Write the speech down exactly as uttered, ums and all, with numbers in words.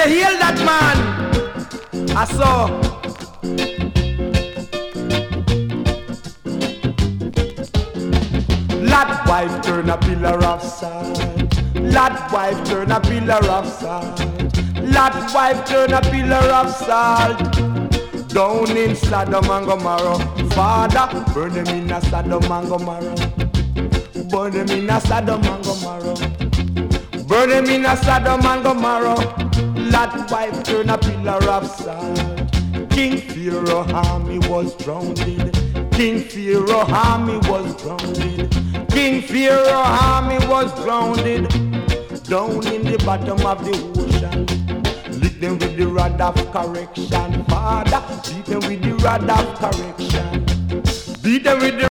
heal that man. I saw. Lad wife turn a pillar of salt. Lad wife turn a pillar of salt. Lad wife turn a pillar of salt. Down in Sodom and Gomorrah. Father, burn them in a Sodom and Gomorrah. Burn them in a Sodom and Gomorrah. Burn them in a Sodom and Gomorrah. Lad wife turn a pillar of salt. King Pharaoh army was drowned. King Pharaoh army was drowned. King Pharaoh army was drowned. Down in the bottom of the ocean. Lick them with the rod of correction. Father, beat them with the rod of correction. Beat them with the